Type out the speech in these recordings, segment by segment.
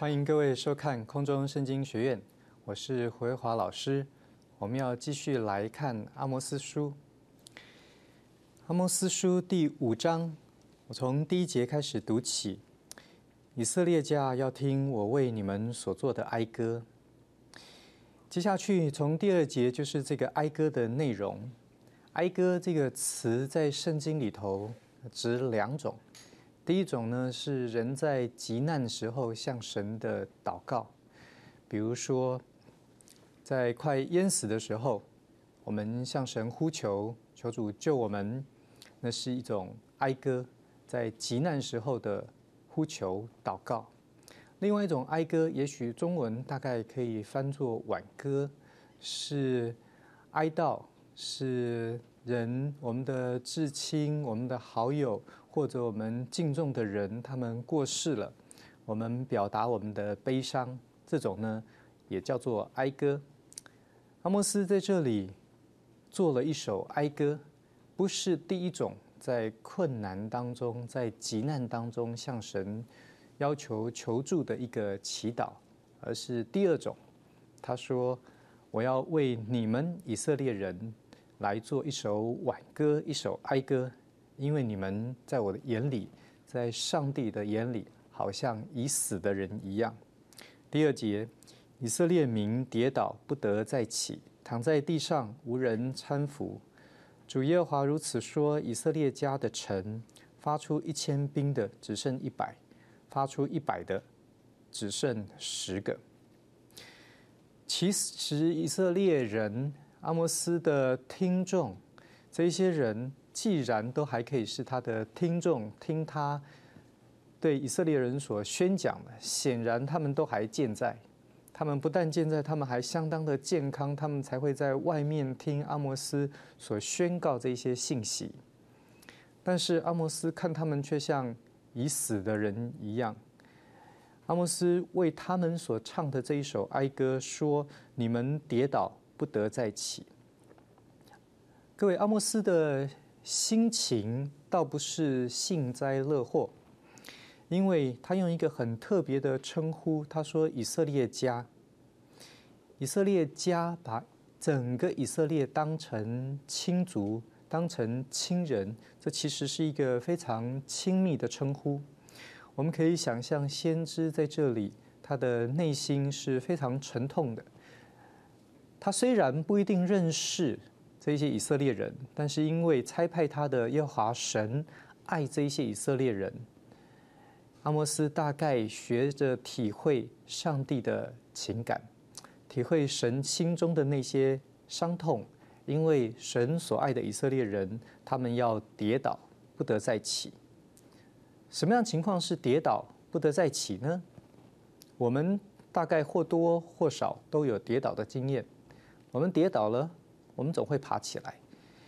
欢迎各位收看空中圣经学院，我是胡维华老师。我们要继续来看阿摩司书。阿摩司书第5章，我从第1节开始读起。以色列家要听我为你们所做的哀歌。接下去从第2节就是这个哀歌的内容。哀歌这个词在圣经里头指2种。第一种呢，是人在急难时候向神的祷告，比如说在快淹死的时候，我们向神呼求，求主救我们，那是一种哀歌，在急难时候的呼求祷告。另外一种哀歌，也许中文大概可以翻作挽歌，是哀悼，是人，我们的至亲，我们的好友，或者我们敬重的人，他们过世了，我们表达我们的悲伤，这种呢也叫做哀歌。阿摩司在这里做了一首哀歌，不是第一种在困难当中，在急难当中向神要求求助的一个祈祷，而是第2种。他说：我要为你们以色列人来做一首挽歌，一首哀歌，因为你们在我的眼里，在上帝的眼里，好像已死的人一样。第2节，以色列民跌倒，不得再起，躺在地上，无人搀扶。主耶和华如此说：以色列家的城，发出1000兵的，只剩100；发出100的，只剩10个。其实以色列人，阿摩司的听众，这些人既然都还可以是他的听众，听他对以色列人所宣讲的，显然他们都还健在。他们不但健在，他们还相当的健康，他们才会在外面听阿摩司所宣告这些信息。但是阿摩司看他们却像已死的人一样。阿摩司为他们所唱的这一首哀歌说：你们跌倒，不得再起。各位，阿摩司的心情倒不是幸灾乐祸，因为他用一个很特别的称呼，他说以色列家。以色列家把整个以色列当成亲族，当成亲人，这其实是一个非常亲密的称呼。我们可以想象先知在这里，他的内心是非常沉痛的。他虽然不一定认识这些以色列人，但是因为差派他的耶和华神爱这些以色列人，阿摩司大概学着体会上帝的情感，体会神心中的那些伤痛，因为神所爱的以色列人，他们要跌倒，不得再起。什么样的情况是跌倒不得再起呢？我们大概或多或少都有跌倒的经验。我们跌倒了，我们总会爬起来。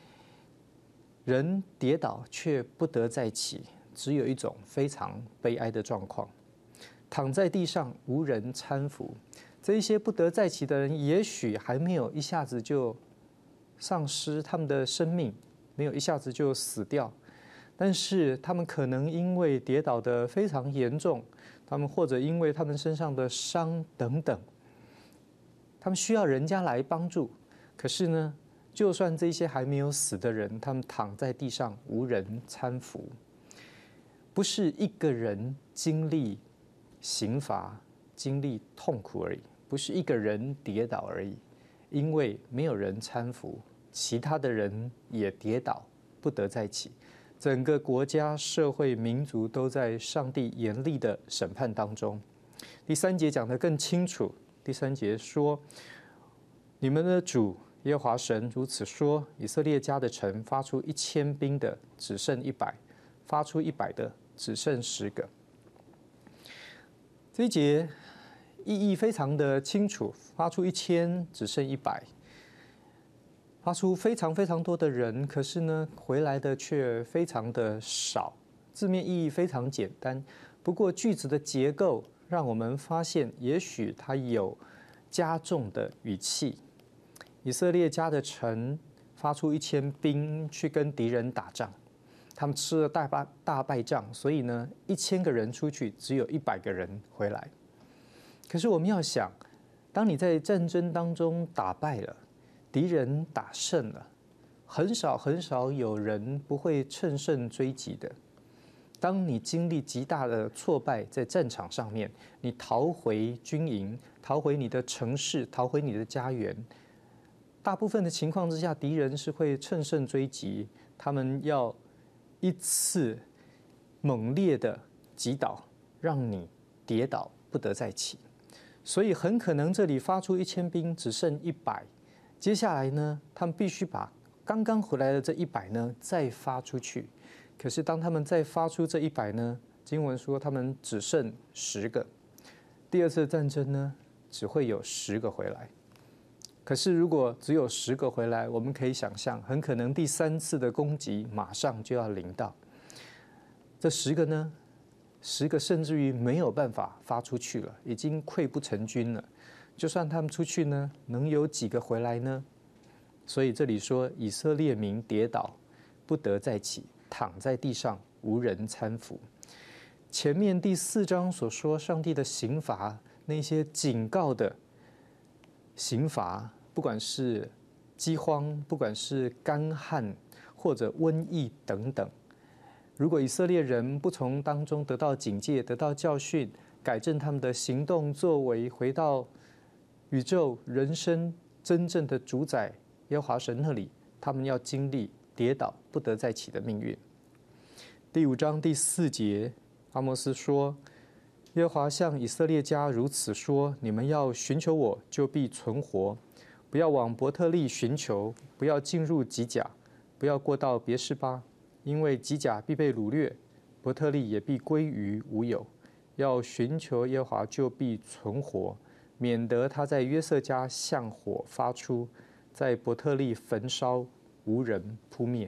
人跌倒却不得再起，只有一种非常悲哀的状况：躺在地上，无人搀扶。这一些不得再起的人，也许还没有一下子就丧失他们的生命，没有一下子就死掉。但是他们可能因为跌倒的非常严重，他们或者因为他们身上的伤等等，他们需要人家来帮助。可是呢，就算这些还没有死的人，他们躺在地上无人搀扶，不是一个人经历刑罚、经历痛苦而已，不是一个人跌倒而已，因为没有人搀扶，其他的人也跌倒，不得再起。整个国家、社会、民族都在上帝严厉的审判当中。第3节讲得更清楚。第3节说：你们的主耶和华神如此说：以色列家的城，发出1000兵的，只剩100；发出100的，只剩10个。这一节意义非常的清楚，发出1000，只剩100。发出非常非常多的人，可是呢，回来的却非常的少。字面意义非常简单，不过句子的结构让我们发现，也许它有加重的语气。以色列家的城发出1000兵去跟敌人打仗，他们吃了大败仗，所以呢，1000个人出去，只有100个人回来。 可是我们要想，当你在战争当中打败了，敌人打胜了，很少有人不会乘胜追击的。当你经历极大的挫败，在战场上面，你逃回军营，逃回你的城市，逃回你的家园，大部分的情况之下，敌人是会乘胜追击，他们要一次猛烈的击倒，让你跌倒不得再起。所以很可能这里发出1000兵，只剩100，接下来呢，他们必须把刚刚回来的这100呢再发出去。可是当他们再发出这100呢，经文说他们只剩10个。第二次战争呢，只会有10个回来。可是如果只有10个回来，我们可以想象，很可能第3次的攻击马上就要临到。这10个呢，10个甚至于没有办法发出去了，已经溃不成军了。就算他们出去呢，能有几个回来呢？所以这里说以色列民跌倒，不得再起，躺在地上，无人搀扶。前面第4章所说上帝的刑罚，那些警告的刑罚，不管是饥荒，不管是干旱或者瘟疫等等，如果以色列人不从当中得到警戒，得到教训，改正他们的行动作为，回到宇宙人生真正的主宰耶和华神那里，他们要经历跌倒不得再起的命运。第5章第4节，阿摩斯说，耶和华向以色列家如此说：你们要寻求我，就必存活；不要往伯特利寻求，不要进入吉甲，不要过到别是巴，因为吉甲必被掳掠，伯特利也必归于无有。要寻求耶和华，就必存活，免得他在约瑟家向火发出，在伯特利焚烧，无人扑灭。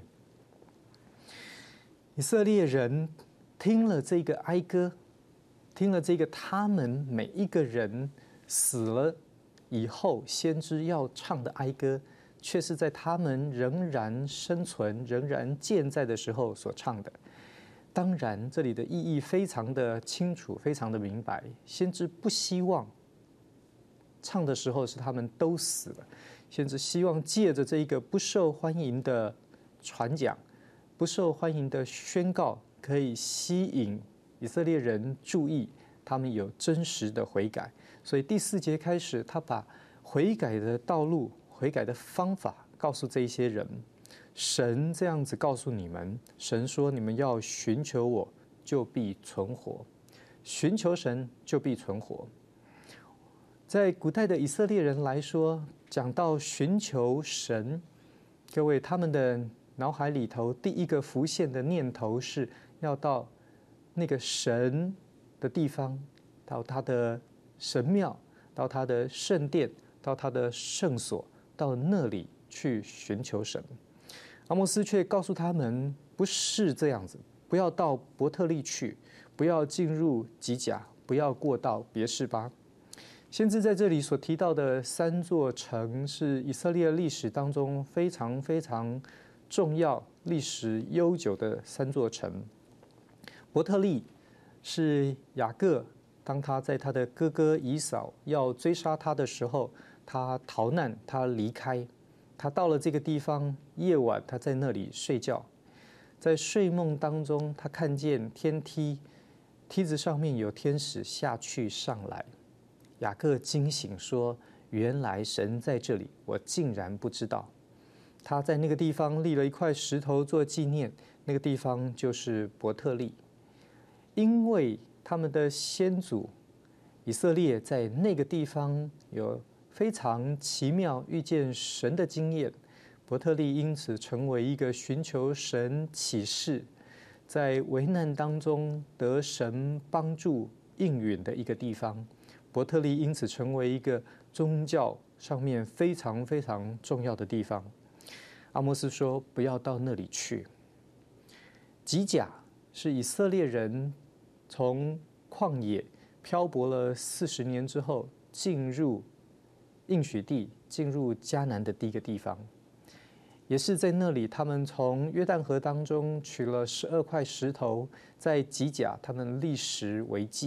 以色列人听了这个哀歌，听了这个他们每一个人死了以后先知要唱的哀歌，却是在他们仍然生存、仍然健在的时候所唱的。当然，这里的意义非常的清楚，非常的明白。先知不希望唱的时候是他们都死了，先知希望借着这一个不受欢迎的传讲、不受欢迎的宣告，可以吸引以色列人注意，他们有真实的悔改。所以第4节开始，他把悔改的道路、悔改的方法告诉这一些人。神这样子告诉你们，神说你们要寻求我，就必存活。寻求神就必存活。在古代的以色列人来说，讲到寻求神，各位他们的脑海里头第一个浮现的念头是要到那个神的地方，到他的神庙，到他的圣殿，到他的圣所，到那里去寻求神。阿摩斯却告诉他们，不是这样子，不要到伯特利去，不要进入吉甲，不要过到别是巴。先知在这里所提到的3座城，是以色列历史当中非常非常重要、历史悠久的3座城。伯特利是雅各，当他在他的哥哥以扫要追杀他的时候，他逃难，他离开。他到了这个地方，夜晚他在那里睡觉，在睡梦当中，他看见天梯，梯子上面有天使下去上来。雅各惊醒说：原来神在这里，我竟然不知道。他在那个地方立了一块石头做纪念，那个地方就是伯特利，因为他们的先祖以色列在那个地方有非常奇妙遇见神的经验，伯特利因此成为一个寻求神启示，在危难当中得神帮助应允的一个地方。伯特利因此成为一个宗教上面非常非常重要的地方。阿摩斯说：不要到那里去。吉甲是以色列人从旷野漂泊了40年之后进入应许地，进入迦南的第一个地方，也是在那里，他们从约旦河当中取了12块石头，在吉甲他们立石为记，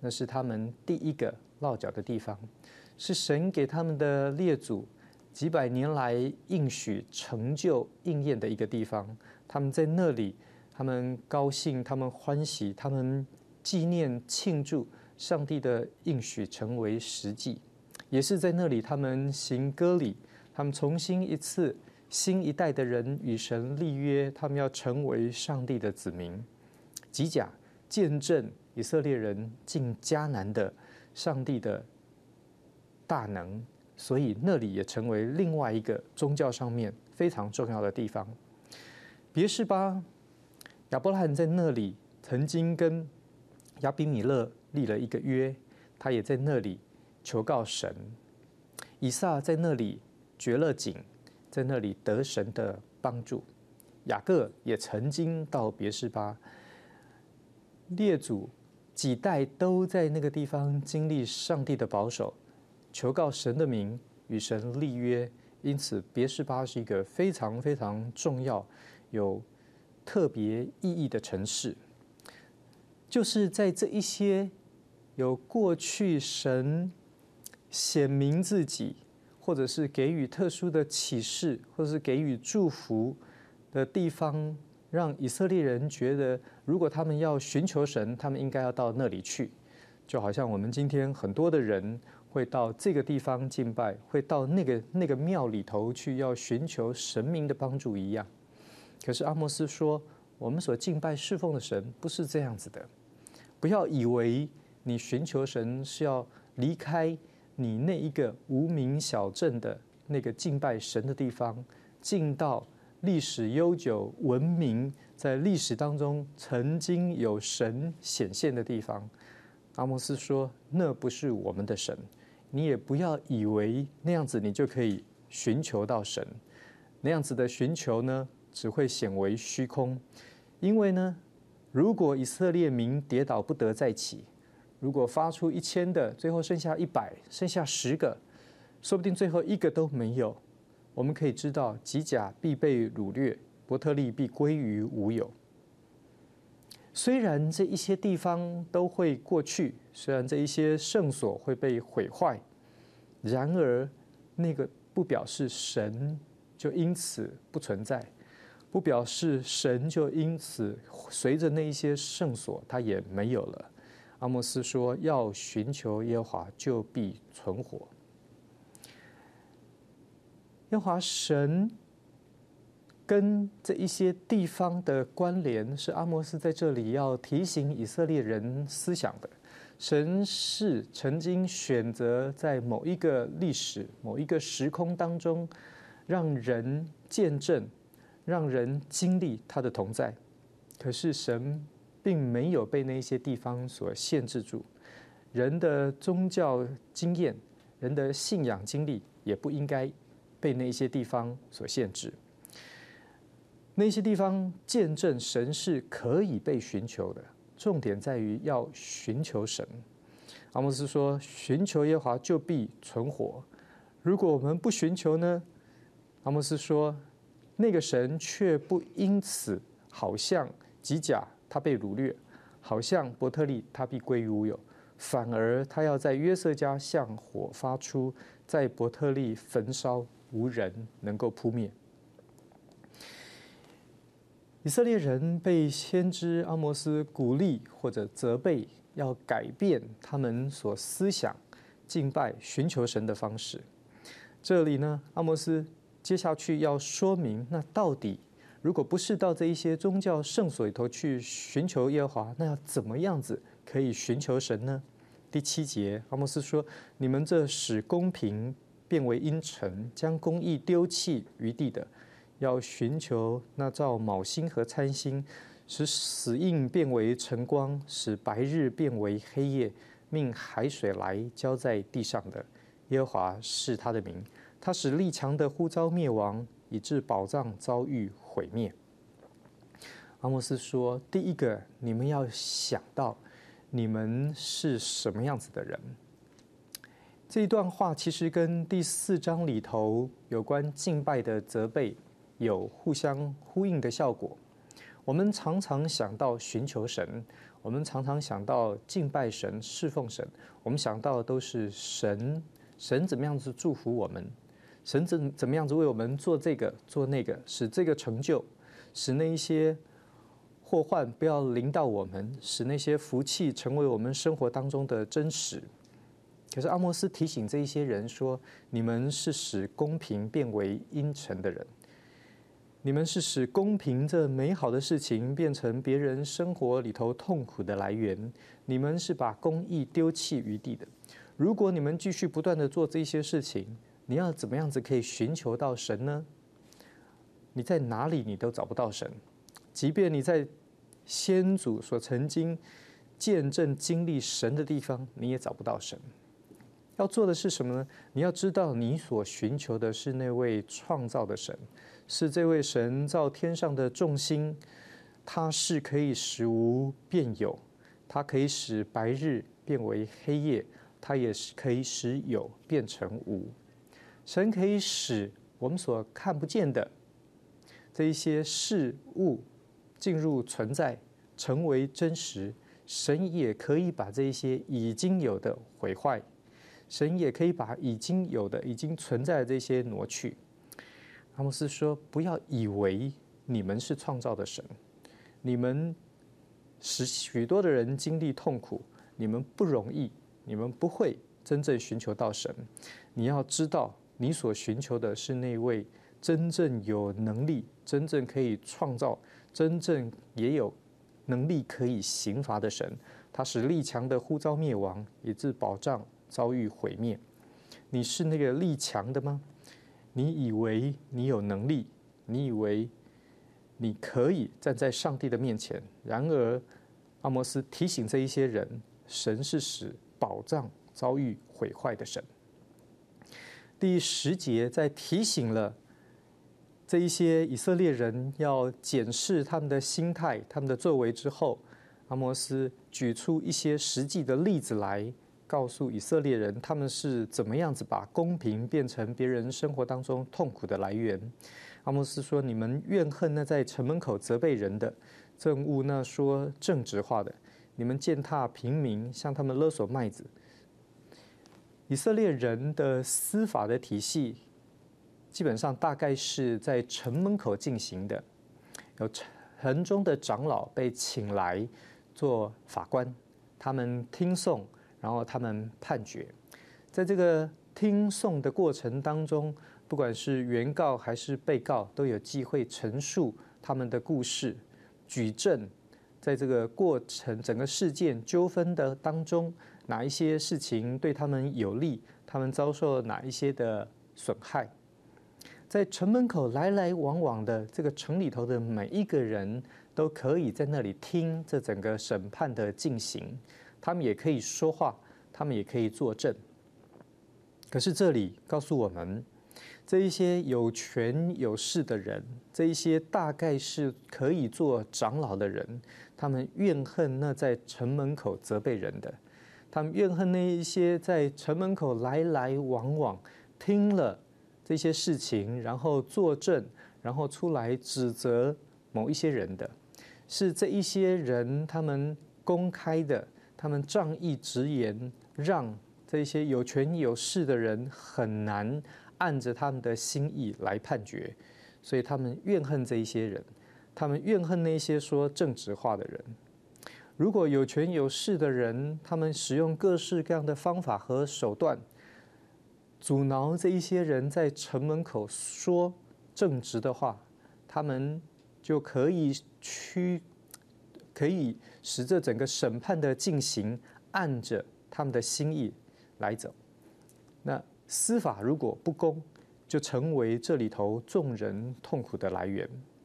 那是他们第一个落脚的地方，是神给他们的列祖几百年来应许成就应验的一个地方。他们在那里，他们高兴，他们欢喜，他们纪念庆祝上帝的应许成为实际。也是在那里，他们行割礼，他们重新一次新一代的人与神立约，他们要成为上帝的子民。吉甲见证以色列人进迦南的上帝的大能，所以那里也成为另外一个宗教上面非常重要的地方。别是巴，亚伯拉罕在那里曾经跟亚比米勒立了一个约，他也在那里求告神。以撒在那里掘了井，在那里得神的帮助。雅各也曾经到别是巴，列祖几代都在那个地方经历上帝的保守，求告神的名，与神立约。因此别是巴是一个非常非常重要、有特别意义的城市。就是在这一些有过去神显明自己，或者是给予特殊的启示，或者是给予祝福的地方，让以色列人觉得，如果他们要寻求神，他们应该要到那里去。就好像我们今天很多的人会到这个地方敬拜，会到那个庙里头去，要寻求神明的帮助一样。可是阿摩斯说，我们所敬拜侍奉的神不是这样子的。不要以为你寻求神是要离开你那一个无名小镇的那个敬拜神的地方，进到历史悠久、文明在历史当中曾经有神显现的地方。阿摩斯说，那不是我们的神，你也不要以为那样子你就可以寻求到神。那样子的寻求呢，只会显为虚空。因为呢，如果以色列民跌倒不得再起，如果发出1000的，最后剩下100，剩下10个，说不定最后1个都没有。我们可以知道，吉甲必被掳掠，伯特利必归于无有。虽然这一些地方都会过去，虽然这一些圣所会被毁坏，然而那个不表示神就因此不存在，不表示神就因此随着那一些圣所它也没有了。阿摩斯说，要寻求耶和华，就必存活。耶和华神跟这一些地方的关联，是阿摩斯在这里要提醒以色列人思想的。神是曾经选择在某一个历史、某一个时空当中，让人见证、让人经历他的同在。可是神并没有被那些地方所限制住，人的宗教经验、人的信仰经历也不应该被那些地方所限制。那些地方见证神是可以被寻求的，重点在于要寻求神。阿摩斯说，寻求耶和华就必存活。如果我们不寻求呢？阿摩斯说，那个神却不因此好像吉甲他被掳掠，好像伯特利他必归于无有，反而他要在约瑟家向火发出，在伯特利焚烧，无人能够扑灭。以色列人被先知阿摩斯鼓励或者责备，要改变他们所思想、敬拜、寻求神的方式。这里呢，阿摩斯接下去要说明，那到底如果不是到这一些宗教圣所里头去寻求耶和华，那要怎么样子可以寻求神呢？第7节，阿摩斯说：“你们这使公平变为阴沉，将公义丢弃于地的，要寻求那照卯星和参星，使死印变为晨光，使白日变为黑夜，命海水来浇在地上的。耶和华是他的名，他使力强的呼召灭亡，以致宝藏遭遇毁灭。”阿摩斯说，第一个，你们要想到你们是什么样子的人。这一段话其实跟第4章里头有关敬拜的责备有互相呼应的效果。 我们常常想到寻求神，我们常常想到敬拜神、侍奉神，我们想到的都是神怎么样子祝福我们，神怎么样子为我们做这个做那个，使这个成就，使那一些祸患不要临到我们，使那些福气成为我们生活当中的真实。可是阿摩斯提醒这一些人说，你们是使公平变为阴沉的人，你们是使公平这美好的事情变成别人生活里头痛苦的来源，你们是把公义丢弃于地的。如果你们继续不断的做这些事情，你要怎么样子可以寻求到神呢？你在哪里你都找不到神，即便你在先祖所曾经见证经历神的地方，你也找不到神。要做的是什么呢？你要知道，你所寻求的是那位创造的神，是这位神造天上的众星，他是可以使无变有，他可以使白日变为黑夜，他也是可以使有变成无。神可以使我们所看不见的这一些事物进入存在，成为真实。神也可以把这一些已经有的毁坏，神也可以把已经有的、已经存在的这些挪去。阿摩斯说：“不要以为你们是创造的神，你们使许多的人经历痛苦，你们不容易，你们不会真正寻求到神。你要知道，你所寻求的是那位真正有能力、真正可以创造、真正也有能力可以刑罚的神。他使力强的呼召灭亡，以致保障遭遇毁灭。你是那个力强的吗？你以为你有能力，你以为你可以站在上帝的面前。然而，阿摩斯提醒这一些人，神是使保障遭遇毁坏的神。第10节在提醒了这一些以色列人要检视他们的心态、他们的作为之后，阿摩斯举出一些实际的例子来，告诉以色列人他们是怎么样子把公平变成别人生活当中痛苦的来源。阿摩斯说：“你们怨恨那在城门口责备人的，憎恶那说正直话的，你们践踏平民，向他们勒索麦子。”以色列人的司法的体系，基本上大概是在城门口进行的，有城中的长老被请来做法官，他们听讼，然后他们判决。在这个听讼的过程当中，不管是原告还是被告，都有机会陈述他们的故事，举证。在这个过程、整个事件纠纷的当中，哪一些事情对他们有利，他们遭受哪一些的损害。在城门口来来往往的这个城里头的每一个人都可以在那里听这整个审判的进行，他们也可以说话，他们也可以作证。可是这里告诉我们，这一些有权有势的人，这一些大概是可以做长老的人，他们怨恨那在城门口责备人的，他们怨恨那一些在城门口来来往往听了这些事情，然后作证，然后出来指责某一些人的，是这一些人他们公开的，他们仗义直言，让这些有权有势的人很难按着他们的心意来判决，所以他们怨恨这一些人，他们怨恨那些说正直话的人。如果有权有势的人，他们使用各式各样的方法和手段，阻挠这一些人在城门口说正直的话，他们就可以使这整个审判的进行按着他们的心意来走。那司法如果不公，就成为这里头众人痛苦的来源。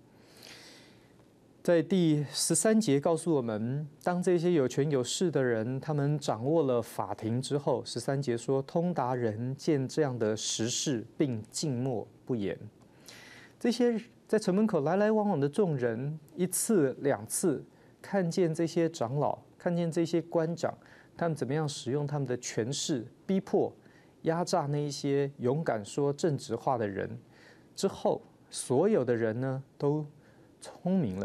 在第13节告诉我们，当这些有权有势的人，他们掌握了法庭之后，13节说，通达人见这样的实事，并静默不言。这些在城门口来来往往的众人，一次两次看见这些长老，看见这些官长，他们怎么样使用他们的权势，逼迫压榨那一些勇敢说正直话的人之后，所有的人呢都聪明了，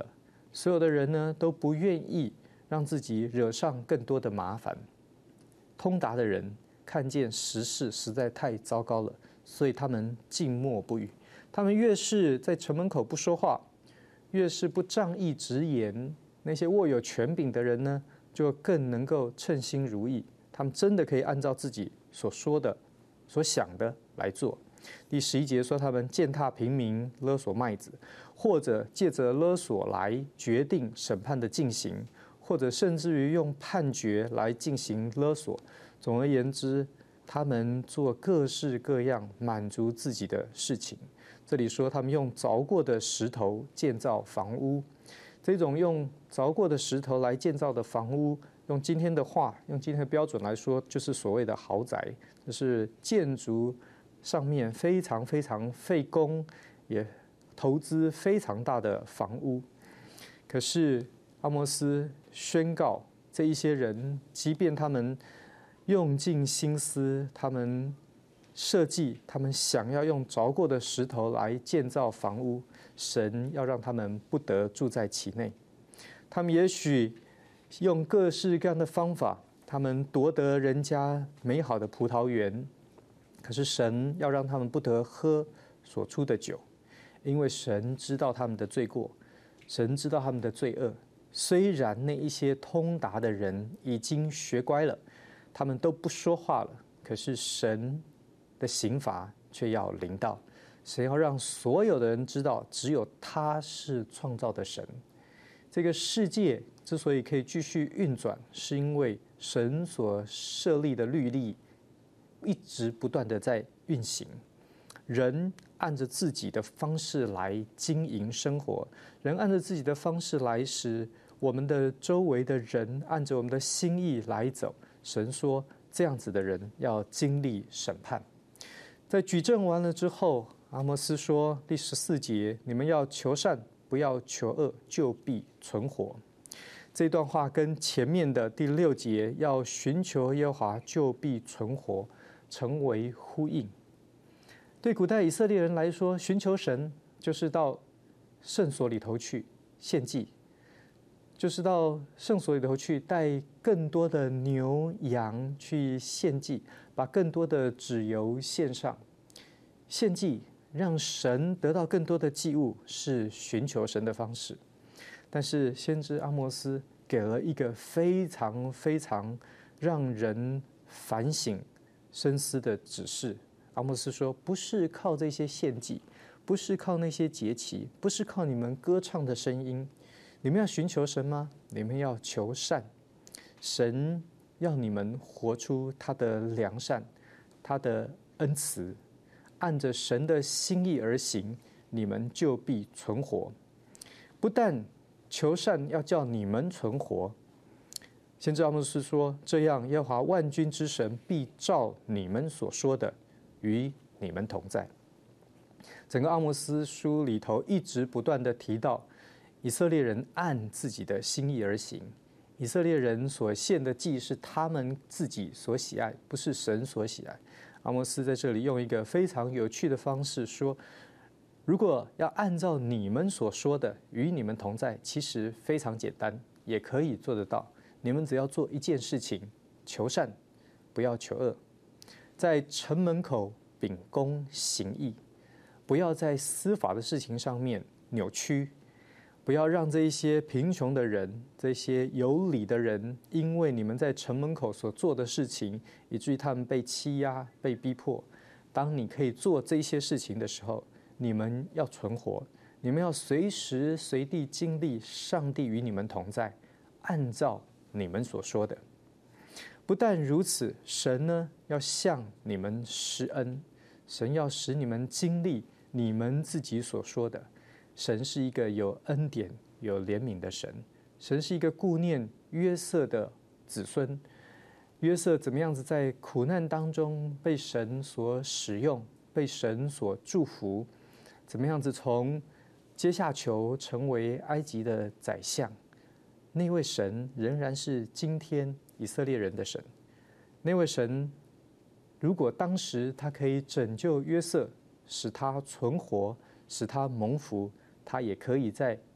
所有的人呢都不愿意让自己惹上更多的麻烦。通达的人看见时事实在太糟糕了，所以他们静默不语。他们越是在城门口不说话，越是不仗义直言，那些握有权柄的人呢，就更能够称心如意。他们真的可以按照自己所说的、所想的来做。第11节说，他们践踏平民，勒索麦子，或者借着勒索来决定审判的进行，或者甚至于用判决来进行勒索。总而言之，他们做各式各样满足自己的事情。这里说，他们用凿过的石头建造房屋。这种用凿过的石头来建造的房屋，用今天的话，用今天的标准来说，就是所谓的豪宅。这是建筑上面非常非常费工，也投资非常大的房屋。可是阿摩斯宣告，这一些人，即便他们用尽心思，他们设计，他们想要用凿过的石头来建造房屋，神要让他们不得住在其内。他们也许用各式各样的方法，他们夺得人家美好的葡萄园，可是神要让他们不得喝所出的酒，因为神知道他们的罪过，神知道他们的罪恶。虽然那一些通达的人已经学乖了，他们都不说话了，可是神的刑罚却要临到。神要让所有的人知道，只有他是创造的神。这个世界之所以可以继续运转，是因为神所设立的律例一直不断的在运行。人按着自己的方式来经营生活，人按着自己的方式来使我们的周围的人按着我们的心意来走。神说，这样子的人要经历审判。在举证完了之后，阿摩斯说，第14节，你们要求善，不要求恶，就必存活。这段话跟前面的第6节，要寻求耶和华，就必存活，成为呼应。对古代以色列人来说，寻求神就是到圣所里头去献祭，就是到圣所里头去带更多的牛羊去献祭，把更多的脂油献上。献祭让神得到更多的祭物，是寻求神的方式。但是先知阿摩斯给了一个非常非常让人反省深思的指示。阿摩斯说，不是靠这些献祭，不是靠那些节期，不是靠你们歌唱的声音，你们要寻求神吗？你们要求善。神要你们活出他的良善，他的恩慈，按着神的心意而行，你们就必存活。不但求善要叫你们存活，先知阿摩斯说，这样耶和华万军之神必照你们所说的与你们同在。整个阿摩斯书里头一直不断的提到，以色列人按自己的心意而行，以色列人所献的祭是他们自己所喜爱，不是神所喜爱。阿摩斯在这里用一个非常有趣的方式说，如果要按照你们所说的与你们同在，其实非常简单，也可以做得到。你们只要做一件事情，求善，不要求恶，在城门口秉公行义，不要在司法的事情上面扭曲，不要让这一些贫穷的人，这些有理的人，因为你们在城门口所做的事情，以至于他们被欺压、被逼迫。当你可以做这些事情的时候，你们要存活，你们要随时随地经历上帝与你们同在，按照你们所说的。不但如此，神呢要向你们施恩，神要使你们经历你们自己所说的。神是一个有恩典、有怜悯的神，神是一个顾念约瑟的子孙。约瑟怎么样子在苦难当中被神所使用，被神所祝福，怎么样子从阶下囚成为埃及的宰相，那位神仍然是今天以色列人的神。那位神如果当时他可以拯救约瑟，使他存活，使他蒙福，他也可以在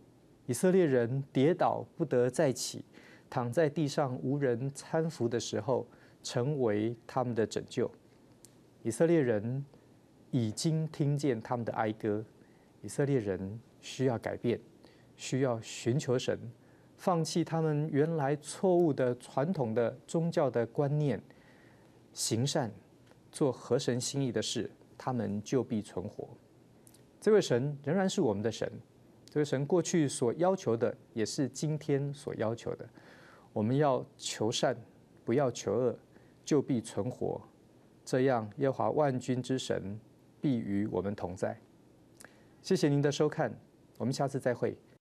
以色列人跌倒不得再起，躺在地上无人搀扶的时候，成为他们的拯救。以色列人已经听见他们的哀歌，以色列人需要改变，需要寻求神，放弃他们原来错误的传统的宗教的观念，行善，做合神心意的事，他们就必存活。这位神仍然是我们的神，这位神过去所要求的，也是今天所要求的。我们要求善，不要求恶，就必存活。这样，耶和华万军之神必与我们同在。谢谢您的收看，我们下次再会。